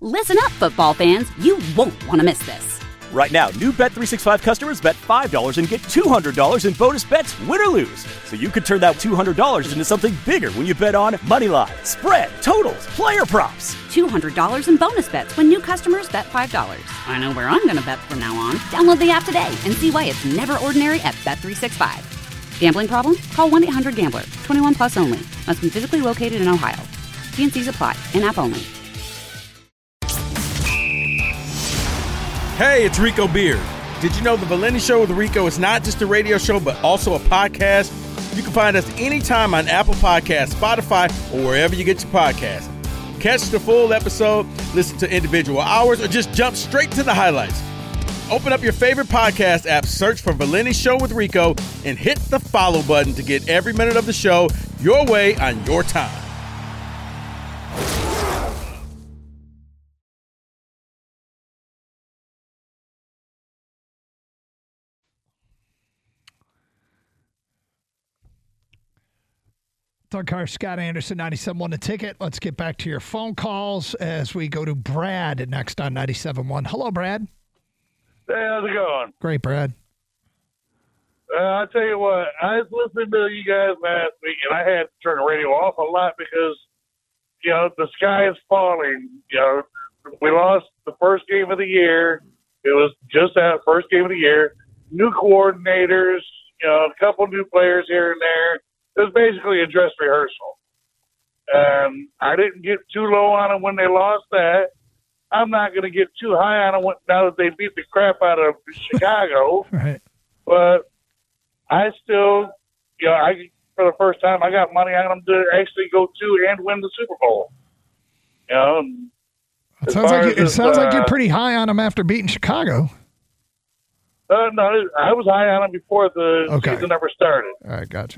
Listen up, football fans. You won't want to miss this. Right now, new Bet365 customers bet $5 and get $200 in bonus bets, win or lose. So you could turn that $200 into something bigger when you bet on moneyline, spread, totals, player props. $200 in bonus bets when new customers bet $5. I know where I'm going to bet from now on. Download the app today and see why it's never ordinary at Bet365. Gambling problem? Call 1-800-GAMBLER. 21 plus only. Must be physically located in Ohio. T&Cs apply. In-app only. Hey, it's Rico Beard. Did you know the Valenti Show with Rico is not just a radio show, but also a podcast? You can find us anytime on Apple Podcasts, Spotify, or wherever you get your podcasts. Catch the full episode, listen to individual hours, or just jump straight to the highlights. Open up your favorite podcast app, search for Valenti Show with Rico, and hit the follow button to get every minute of the show your way on your time. Doug Carr, Scott Anderson, 97.1 The Ticket. Let's get back to your phone calls as we go to Brad next on 97.1. Hello, Brad. Hey, how's it going? Great, Brad. I'll tell you what, I was listening to you guys last week, and I had to turn the radio off a lot because, the sky is falling. We lost the first game of the year. It was just that first game of the year. New coordinators, a couple new players here and there. It was basically a dress rehearsal. I didn't get too low on them when they lost that. I'm not going to get too high on them now that they beat the crap out of Chicago. Right. But I still, for the first time, I got money on them to actually go to and win the Super Bowl. It sounds like you're pretty high on them after beating Chicago. No, I was high on them before the season ever started. All right, gotcha.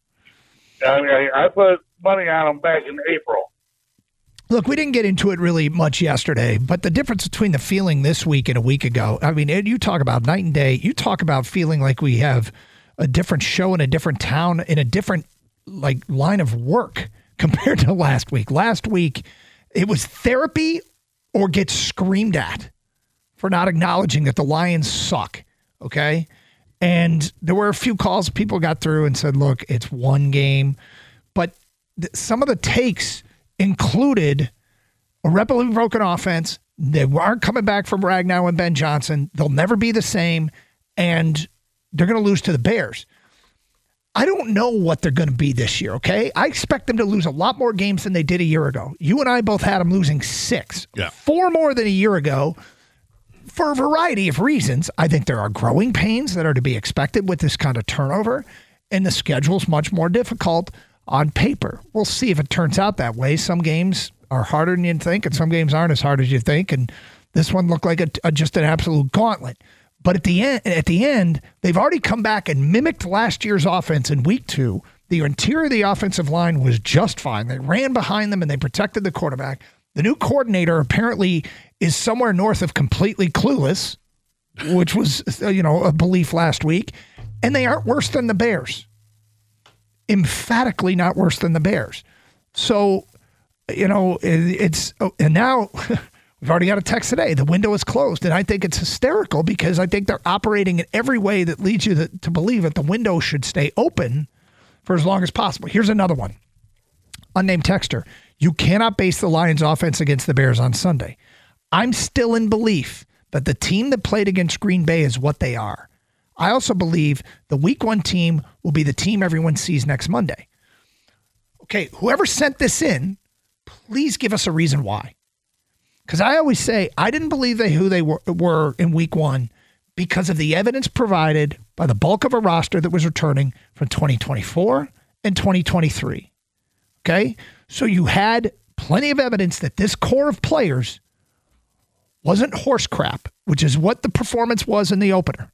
I put money on them back in April. Look, we didn't get into it really much yesterday, but the difference between the feeling this week and a week ago, I mean, you talk about night and day. You talk about feeling like we have a different show in a different town, in a different line of work compared to last week. Last week, it was therapy or get screamed at for not acknowledging that the Lions suck, okay? And there were a few calls people got through and said, look, it's one game. But some of the takes included a relatively broken offense. They aren't coming back from Ragnow and Ben Johnson. They'll never be the same. And they're going to lose to the Bears. I don't know what they're going to be this year, okay? I expect them to lose a lot more games than they did a year ago. You and I both had them losing 6. Yeah. 4 more than a year ago. For a variety of reasons, I think there are growing pains that are to be expected with this kind of turnover, and the schedule's much more difficult on paper. We'll see if it turns out that way. Some games are harder than you think, and some games aren't as hard as you think, and this one looked like just an absolute gauntlet. But at the end, they've already come back and mimicked last year's offense in week 2. The interior of the offensive line was just fine. They ran behind them, and they protected the quarterback. The new coordinator apparently is somewhere north of completely clueless, which was, a belief last week. And they aren't worse than the Bears. Emphatically not worse than the Bears. So, and now we've already got a text today. The window is closed. And I think it's hysterical because I think they're operating in every way that leads you to believe that the window should stay open for as long as possible. Here's another one. Unnamed texter. You cannot base the Lions offense against the Bears on Sunday. I'm still in belief that the team that played against Green Bay is what they are. I also believe the week 1 team will be the team everyone sees next Monday. Okay, whoever sent this in, please give us a reason why. Because I always say I didn't believe who they were in week 1 because of the evidence provided by the bulk of a roster that was returning from 2024 and 2023. Okay? So you had plenty of evidence that this core of players wasn't horse crap, which is what the performance was in the opener.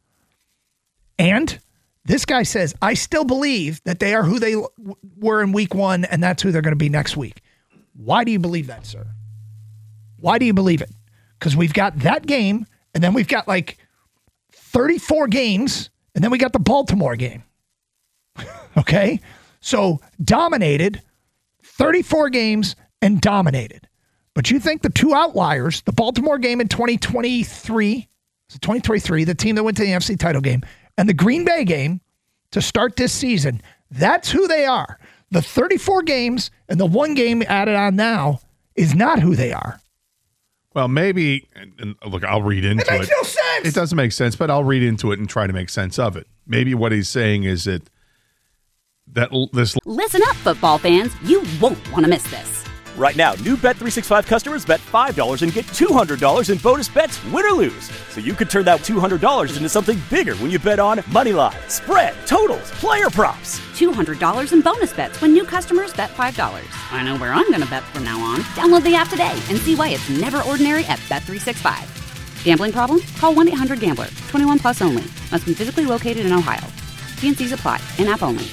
And this guy says, I still believe that they are who they were in week 1, and that's who they're going to be next week. Why do you believe that, sir? Why do you believe it? Because we've got that game, and then we've got 34 games, and then we got the Baltimore game. Okay? So dominated, 34 games, and dominated. But you think the two outliers, the Baltimore game in 2023, the team that went to the NFC title game, and the Green Bay game to start this season, that's who they are. The 34 games and the one game added on now is not who they are. Well, maybe, and look, I'll read into it. It makes no sense. It doesn't make sense, but I'll read into it and try to make sense of it. Maybe what he's saying is that this. Listen up, football fans. You won't want to miss this. Right now, new Bet365 customers bet $5 and get $200 in bonus bets, win or lose. So you could turn that $200 into something bigger when you bet on moneyline, spread, totals, player props. $200 in bonus bets when new customers bet $5. I know where I'm going to bet from now on. Download the app today and see why it's never ordinary at Bet365. Gambling problem? Call 1-800-GAMBLER. 21 plus only. Must be physically located in Ohio. T&Cs apply. In-app only.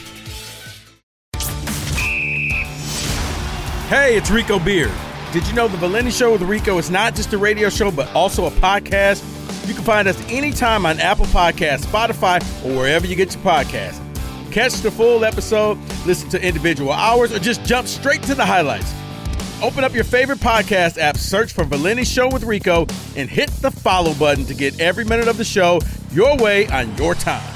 Hey, it's Rico Beard. Did you know the Valenti Show with Rico is not just a radio show, but also a podcast? You can find us anytime on Apple Podcasts, Spotify, or wherever you get your podcasts. Catch the full episode, listen to individual hours, or just jump straight to the highlights. Open up your favorite podcast app, search for Valenti Show with Rico, and hit the follow button to get every minute of the show your way on your time.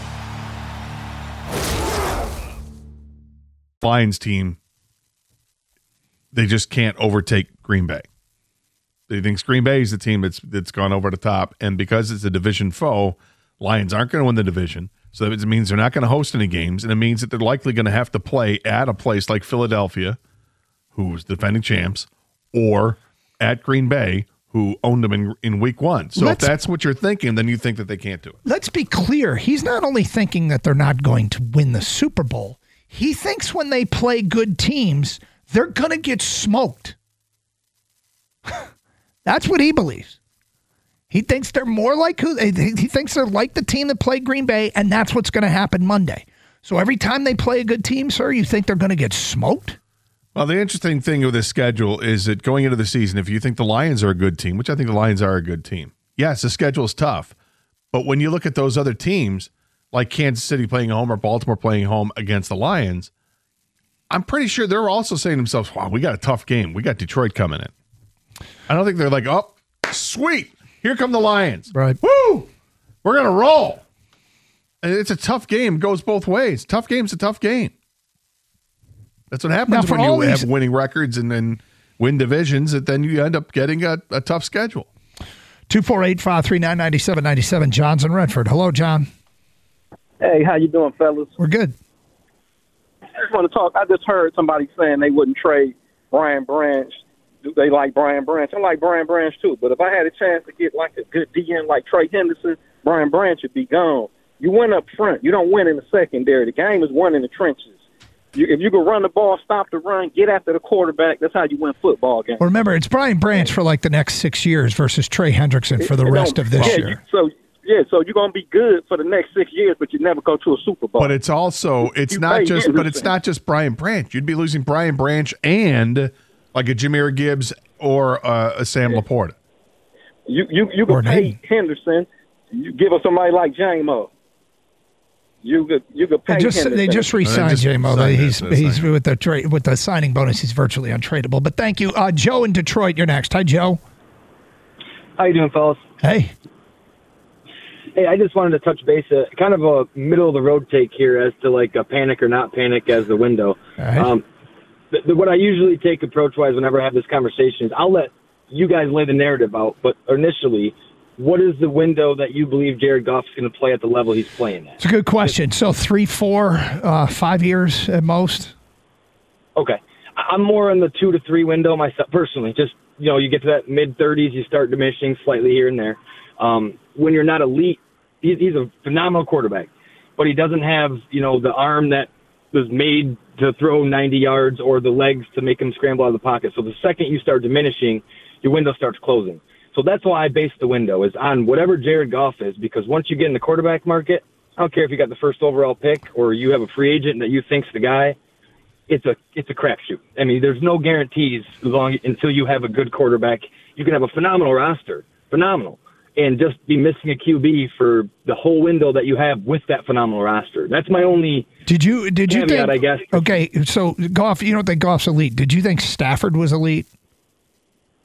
Lions team, they just can't overtake Green Bay. They think Green Bay is the team that's gone over the top, and because it's a division foe, Lions aren't going to win the division. So that means they're not going to host any games, and it means that they're likely going to have to play at a place like Philadelphia, who's defending champs, or at Green Bay, who owned them in week one. So if that's what you're thinking, then you think that they can't do it. Let's be clear. He's not only thinking that they're not going to win the Super Bowl, he thinks when they play good teams, they're going to get smoked. That's what he believes. He thinks they're more like he thinks they're like the team that played Green Bay, and that's what's going to happen Monday. So every time they play a good team, sir, you think they're going to get smoked? Well, the interesting thing with this schedule is that going into the season, if you think the Lions are a good team, which I think the Lions are a good team, yes, the schedule is tough. But when you look at those other teams, like Kansas City playing home or Baltimore playing home against the Lions, I'm pretty sure they're also saying to themselves, wow, we got a tough game. We got Detroit coming in. I don't think they're like, oh, sweet. Here come the Lions. Right. Woo! We're going to roll. And it's a tough game. It goes both ways. Tough game's a tough game. That's what happens when you have winning records and then win divisions, that then you end up getting a tough schedule. 248-539-9797. John's in Redford. Hello, John. Hey, how you doing, fellas? We're good. I just want to talk. I just heard somebody saying they wouldn't trade Brian Branch. Do they like Brian Branch? I like Brian Branch too, but if I had a chance to get like a good DN like Trey Henderson, Brian Branch would be gone. You win up front. You don't win in the secondary. The game is won in the trenches. If you can run the ball, stop the run, get after the quarterback, that's how you win football games. Well, remember, it's Brian Branch for like the next 6 years versus Trey Hendrickson for the rest of this year. So you're going to be good for the next 6 years, but you never go to a Super Bowl. But it's also it's not just Brian Branch. You'd be losing Brian Branch and like a Jahmyr Gibbs or a Sam Laporta. You could pay Henderson. You give us somebody like J-Mo. You could pay Henderson. They just re-signed J-Mo. He's with the signing bonus. He's virtually untradeable. But thank you, Joe in Detroit. You're next. Hi, Joe. How you doing, fellas? Hey. Hey, I just wanted to touch base, kind of a middle-of-the-road take here as to, like, a panic or not panic as the window. Right. What I usually take approach-wise whenever I have this conversation is I'll let you guys lay the narrative out, but initially, what is the window that you believe Jared Goff is going to play at the level he's playing at? It's a good question. So 3, 4, 5 years at most? Okay. I'm more in the 2 to 3 window myself, personally. Just, you get to that mid-30s, you start diminishing slightly here and there. When you're not elite, he's a phenomenal quarterback, but he doesn't have, the arm that was made to throw 90 yards or the legs to make him scramble out of the pocket. So the second you start diminishing, your window starts closing. So that's why I base the window is on whatever Jared Goff is, because once you get in the quarterback market, I don't care if you got the first overall pick or you have a free agent that you think's the guy, it's a crapshoot. I mean, there's no guarantees until you have a good quarterback. You can have a phenomenal roster, and just be missing a QB for the whole window that you have with that phenomenal roster. That's my only Did you caveat, think, I guess. Okay, so Goff, you don't think Goff's elite. Did you think Stafford was elite?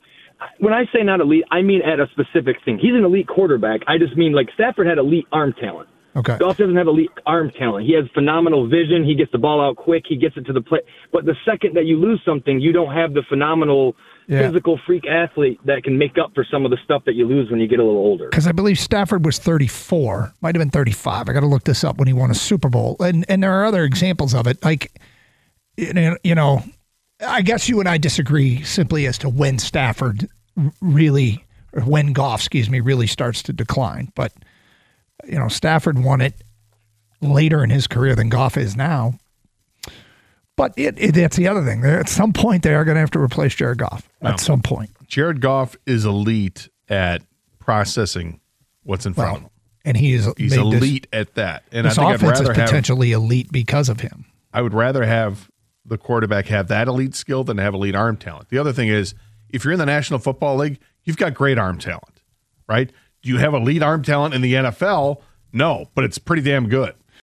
when I say not elite, I mean at a specific thing. He's an elite quarterback. I just mean like Stafford had elite arm talent. Okay. Goff doesn't have elite arm talent. He has phenomenal vision. He gets the ball out quick. He gets it to the play. But the second that you lose something, you don't have the phenomenal physical freak athlete that can make up for some of the stuff that you lose when you get a little older. Because I believe Stafford was 34, might have been 35. I got to look this up when he won a Super Bowl. And there are other examples of it. Like, you know, I guess you and I disagree simply as to when Stafford really, or when Goff, really starts to decline. But, you know, Stafford won it later in his career than Goff is now. But that's the other thing. At some point, they are going to have to replace Jared Goff. At some point. Jared Goff is elite at processing what's in front of him. And he's elite at that. And this I think offense I'd rather is potentially elite because of him. I would rather have the quarterback have that elite skill than have elite arm talent. The other thing is, if you're in the National Football League, you've got great arm talent, right? Do you have elite arm talent in the NFL? No, but it's pretty damn good.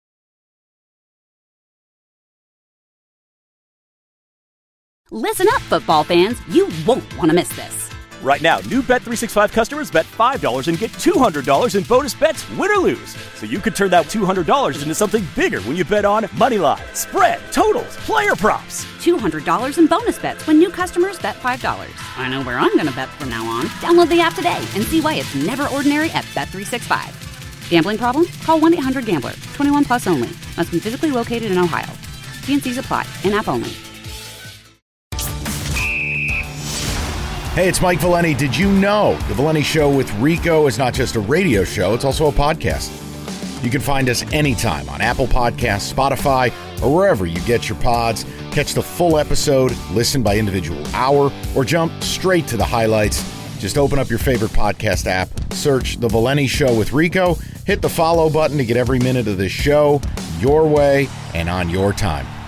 Listen up, football fans. You won't want to miss this. Right now, new Bet365 customers bet $5 and get $200 in bonus bets, win or lose. So you could turn that $200 into something bigger when you bet on money line, spread, totals, player props. $200 in bonus bets when new customers bet $5. I know where I'm going to bet from now on. Download the app today and see why it's never ordinary at Bet365. Gambling problem? Call 1-800-GAMBLER. 21 plus only. Must be physically located in Ohio. T&Cs apply. In-app only. Hey, it's Mike Valeni. Did you know The Valeni Show with Rico is not just a radio show, it's also a podcast. You can find us anytime on Apple Podcasts, Spotify, or wherever you get your pods. Catch the full episode, listen by individual hour, or jump straight to the highlights. Just open up your favorite podcast app, search The Valeni Show with Rico, hit the follow button to get every minute of this show your way and on your time.